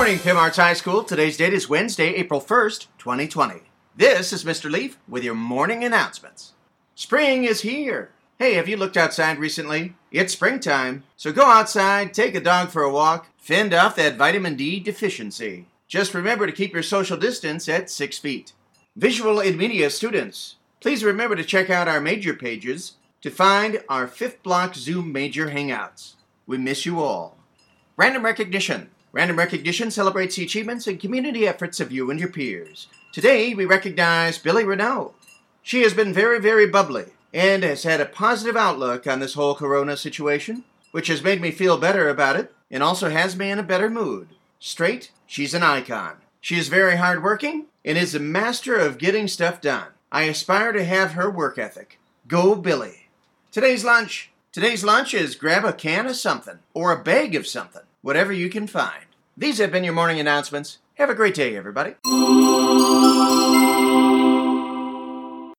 morning, Pim Arts High School. Today's date is Wednesday, April 1st, 2020. This is Mr. Leaf with your morning announcements. Spring is here. Hey, have you looked outside recently? It's springtime, so go outside, take a dog for a walk, fend off that vitamin D deficiency. Just remember to keep your social distance at 6 feet. Visual and media students, please remember to check out our major pages to find our 5th block Zoom major hangouts. We miss you all. Random recognition. Random recognition celebrates the achievements and community efforts of you and your peers. Today, we recognize Billy Renault. She has been very, very bubbly and has had a positive outlook on this whole corona situation, which has made me feel better about it and also has me in a better mood. Straight, she's an icon. She is very hardworking and is a master of getting stuff done. I aspire to have her work ethic. Go Billy. Today's lunch. Today's lunch is grab a can of something or a bag of something, whatever you can find. These have been your morning announcements. Have a great day, everybody.